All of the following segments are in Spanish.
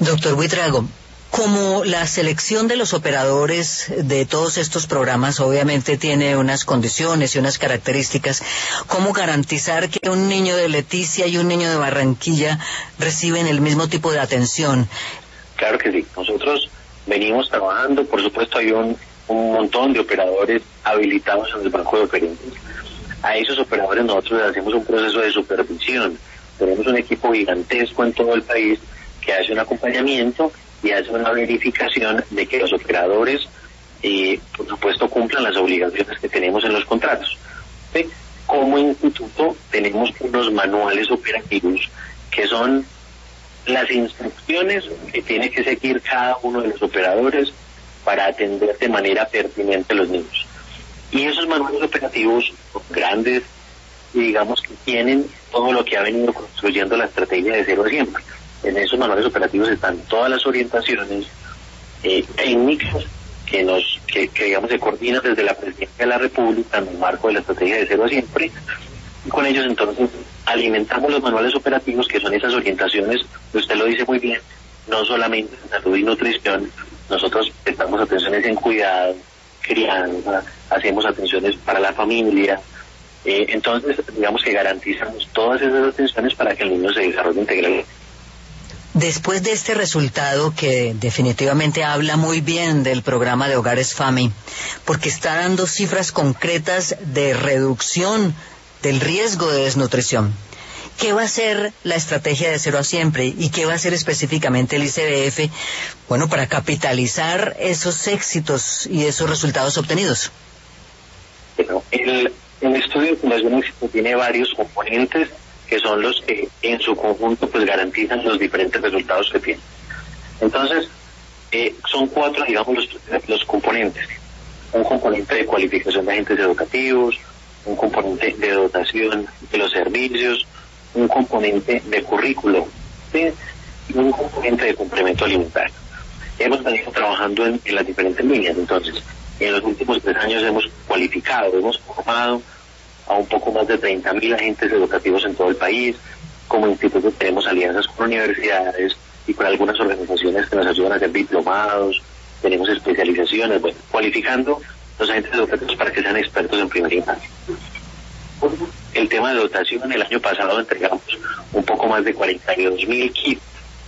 Doctor Buitrago, como la selección de los operadores de todos estos programas obviamente tiene unas condiciones y unas características, ¿cómo garantizar que un niño de Leticia y un niño de Barranquilla reciben el mismo tipo de atención? Claro que sí, nosotros venimos trabajando, por supuesto hay un montón de operadores habilitados en el banco de operantes. A esos operadores nosotros les hacemos un proceso de supervisión. Tenemos un equipo gigantesco en todo el país que hace un acompañamiento y hace una verificación de que los operadores, por supuesto, cumplan las obligaciones que tenemos en los contratos. ¿Sí? Como instituto tenemos unos manuales operativos que son las instrucciones que tiene que seguir cada uno de los operadores para atender de manera pertinente a los niños. Y esos manuales operativos son grandes y digamos que tienen todo lo que ha venido construyendo la estrategia de Cero a Siempre. En esos manuales operativos están todas las orientaciones técnicas que digamos se coordinan desde la Presidencia de la República en el marco de la estrategia de Cero a Siempre. Y con ellos entonces alimentamos los manuales operativos que son esas orientaciones, usted lo dice muy bien, no solamente en salud y nutrición, nosotros prestamos atenciones en cuidado, crianza, hacemos atenciones para la familia, entonces digamos que garantizamos todas esas atenciones para que el niño se desarrolle integralmente. Después de este resultado que definitivamente habla muy bien del programa de Hogares FAMI, porque está dando cifras concretas de reducción del riesgo de desnutrición, ¿qué va a ser la estrategia de Cero a Siempre y qué va a hacer específicamente el ICBF, bueno, para capitalizar esos éxitos y esos resultados obtenidos? Bueno, el estudio de Fundación Éxito tiene varios componentes que son los que en su conjunto pues garantizan los diferentes resultados que tienen. Entonces, son cuatro, digamos, los componentes. Un componente de cualificación de agentes educativos, un componente de dotación de los servicios, un componente de currículo, ¿sí? Y un componente de complemento alimentario. Hemos venido trabajando en las diferentes líneas. Entonces, en los últimos 3 años hemos cualificado, hemos formado a un poco más de 30.000 agentes educativos en todo el país. Como instituto tenemos alianzas con universidades y con algunas organizaciones que nos ayudan a hacer diplomados, tenemos especializaciones, bueno, cualificando los agentes educativos para que sean expertos en primera infancia. El tema de dotación, el año pasado entregamos un poco más de 42.000 kits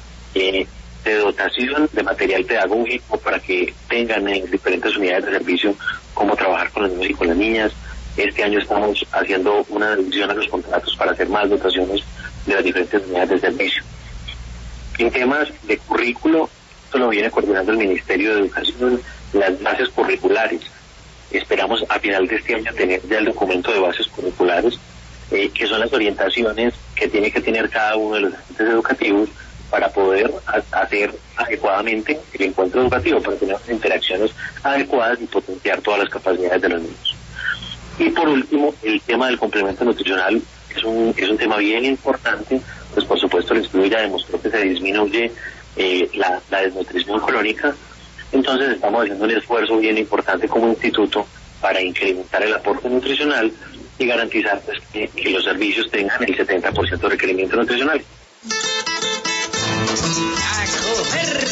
de dotación de material pedagógico para que tengan en diferentes unidades de servicio cómo trabajar con los niños y con las niñas. Este año estamos haciendo una revisión a los contratos para hacer más dotaciones de las diferentes unidades de servicio. En temas de currículo, esto lo viene coordinando el Ministerio de Educación, las bases curriculares. Esperamos a final de este año tener ya el documento de bases curriculares, que son las orientaciones que tiene que tener cada uno de los agentes educativos para poder hacer adecuadamente el encuentro educativo, para tener interacciones adecuadas y potenciar todas las capacidades de los niños. Y por último, el tema del complemento nutricional es un tema bien importante, pues por supuesto el estudio ya demostró que se disminuye la desnutrición crónica. Entonces estamos haciendo un esfuerzo bien importante como instituto para incrementar el aporte nutricional y garantizar pues, que los servicios tengan el 70% de requerimiento nutricional. ¡A comer!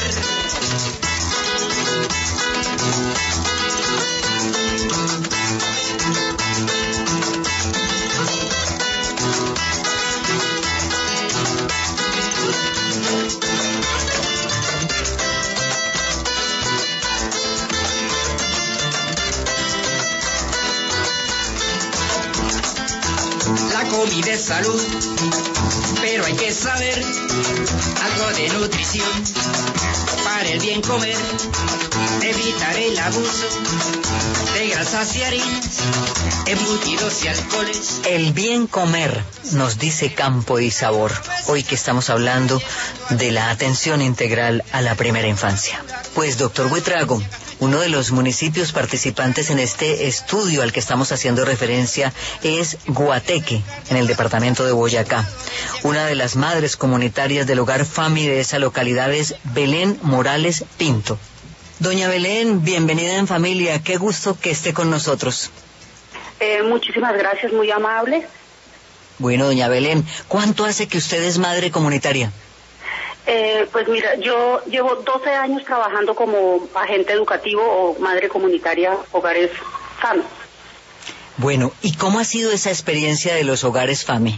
La comida es salud, pero hay que saber algo de nutrición. Para el bien comer, evitar el abuso de grasas y harinas, embutidos y alcoholes. El bien comer, nos dice Campo y Sabor, hoy que estamos hablando de la atención integral a la primera infancia. Pues, doctor Buitrago, uno de los municipios participantes en este estudio al que estamos haciendo referencia es Guateque, en el departamento de Boyacá. Una de las madres comunitarias del Hogar FAMI de esa localidad es Belén Morales Pinto. Doña Belén, bienvenida en familia, qué gusto que esté con nosotros. Muchísimas gracias, muy amable. Bueno, doña Belén, ¿cuánto hace que usted es madre comunitaria? Pues mira, yo llevo 12 años trabajando como agente educativo o madre comunitaria Hogares FAMI. Bueno, ¿y cómo ha sido esa experiencia de los Hogares FAMI?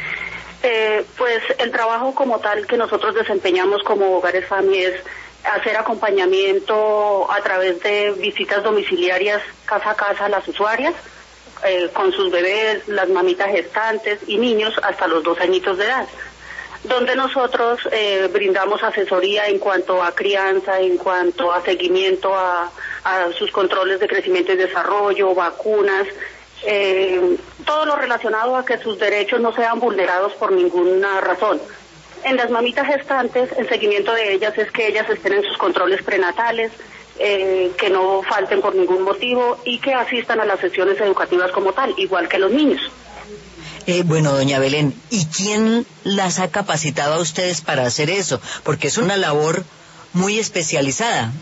Pues el trabajo como tal que nosotros desempeñamos como Hogares FAMI es hacer acompañamiento a través de visitas domiciliarias casa a casa a las usuarias, con sus bebés, las mamitas gestantes y niños hasta los 2 añitos de edad, donde nosotros brindamos asesoría en cuanto a crianza, en cuanto a seguimiento a sus controles de crecimiento y desarrollo, vacunas, todo lo relacionado a que sus derechos no sean vulnerados por ninguna razón. En las mamitas gestantes, el seguimiento de ellas es que ellas estén en sus controles prenatales, que no falten por ningún motivo y que asistan a las sesiones educativas como tal, igual que los niños. Bueno, doña Belén, ¿y quién las ha capacitado a ustedes para hacer eso? Porque es una labor muy especializada.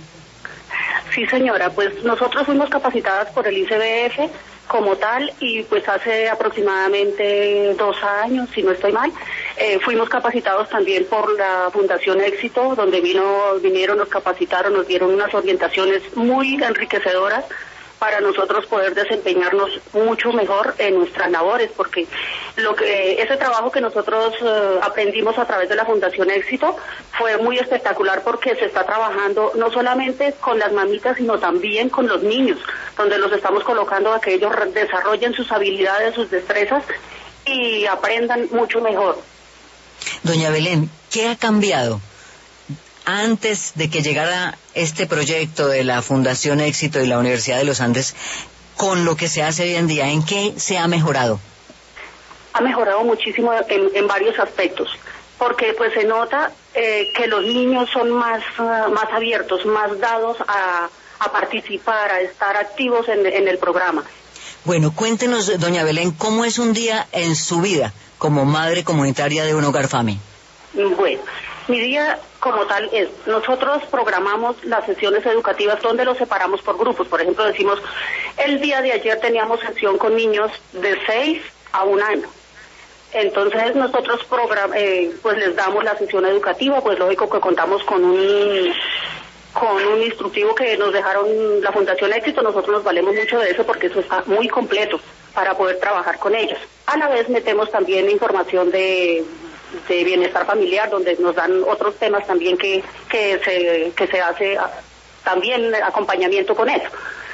Sí, señora, pues nosotros fuimos capacitadas por el ICBF como tal y pues hace aproximadamente 2 años, si no estoy mal, fuimos capacitados también por la Fundación Éxito, donde vinieron, nos capacitaron, nos dieron unas orientaciones muy enriquecedoras para nosotros poder desempeñarnos mucho mejor en nuestras labores, porque ese trabajo que nosotros aprendimos a través de la Fundación Éxito fue muy espectacular porque se está trabajando no solamente con las mamitas, sino también con los niños, donde los estamos colocando a que ellos desarrollen sus habilidades, sus destrezas y aprendan mucho mejor. Doña Belén, ¿qué ha cambiado antes de que llegara este proyecto de la Fundación Éxito y la Universidad de los Andes con lo que se hace hoy en día? ¿En qué se ha mejorado? Ha mejorado muchísimo en varios aspectos, porque pues se nota que los niños son más abiertos, más dados a participar, a estar activos en el programa. Bueno, cuéntenos, doña Belén, ¿cómo es un día en su vida como madre comunitaria de un Hogar FAMI? Bueno, mi día como tal es, nosotros programamos las sesiones educativas donde los separamos por grupos. Por ejemplo, decimos, el día de ayer teníamos sesión con niños de 6 a 1 año. Entonces nosotros pues les damos la sesión educativa, pues lógico que contamos con un instructivo que nos dejaron la Fundación Éxito. Nosotros nos valemos mucho de eso porque eso está muy completo para poder trabajar con ellos. A la vez metemos también información de bienestar familiar, donde nos dan otros temas también que se hace también acompañamiento con eso.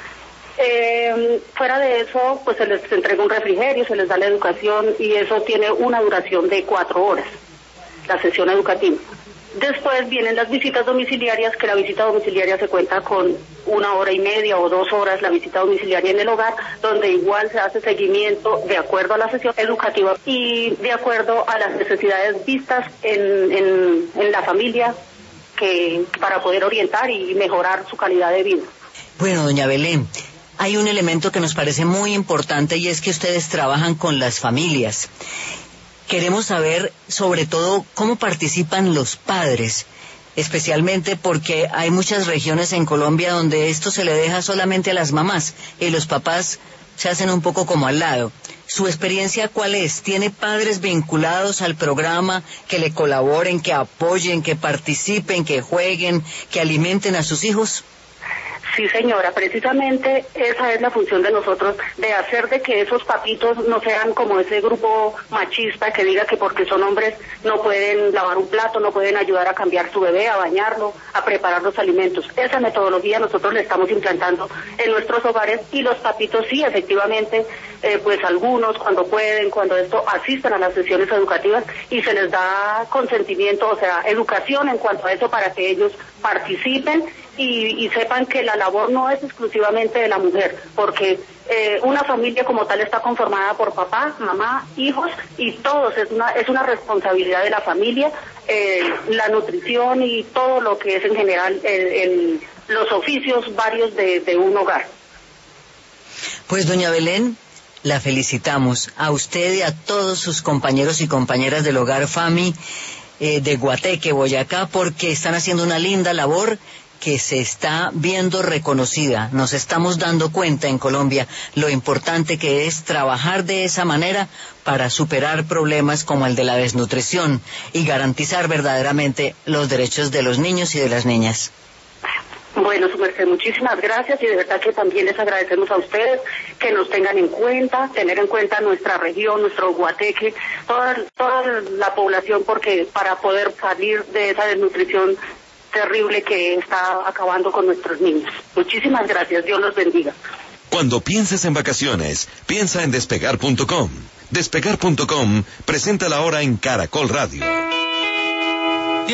Fuera de eso, pues se les entrega un refrigerio, se les da la educación y eso tiene una duración de 4 horas, la sesión educativa. Después vienen las visitas domiciliarias, que la visita domiciliaria se cuenta con 1 hora y media o 2 horas, la visita domiciliaria en el hogar, donde igual se hace seguimiento de acuerdo a la sesión educativa y de acuerdo a las necesidades vistas en la familia, para poder orientar y mejorar su calidad de vida. Bueno, doña Belén, hay un elemento que nos parece muy importante y es que ustedes trabajan con las familias. Queremos saber, sobre todo, cómo participan los padres, especialmente porque hay muchas regiones en Colombia donde esto se le deja solamente a las mamás y los papás se hacen un poco como al lado. ¿Su experiencia cuál es? ¿Tiene padres vinculados al programa que le colaboren, que apoyen, que participen, que jueguen, que alimenten a sus hijos? Sí, señora, precisamente esa es la función de nosotros, de hacer de que esos papitos no sean como ese grupo machista que diga que porque son hombres no pueden lavar un plato, no pueden ayudar a cambiar su bebé, a bañarlo, a preparar los alimentos. Esa metodología nosotros la estamos implantando en nuestros hogares y los papitos sí, efectivamente, pues algunos cuando pueden, cuando esto, asistan a las sesiones educativas y se les da consentimiento, o sea, educación en cuanto a eso para que ellos participen y sepan que la labor no es exclusivamente de la mujer, porque una familia como tal está conformada por papá, mamá, hijos y todos, es una responsabilidad de la familia, la nutrición y todo lo que es en general los oficios varios de un hogar. Pues doña Belén, la felicitamos a usted y a todos sus compañeros y compañeras del Hogar FAMI de Guateque, Boyacá, porque están haciendo una linda labor que se está viendo reconocida. Nos estamos dando cuenta en Colombia lo importante que es trabajar de esa manera para superar problemas como el de la desnutrición y garantizar verdaderamente los derechos de los niños y de las niñas. Bueno, su merced, muchísimas gracias y de verdad que también les agradecemos a ustedes que nos tengan en cuenta, tener en cuenta nuestra región, nuestro Guateque, toda la población, porque para poder salir de esa desnutrición terrible que está acabando con nuestros niños. Muchísimas gracias, Dios los bendiga. Cuando pienses en vacaciones, piensa en Despegar.com. Despegar.com presenta la hora en Caracol Radio.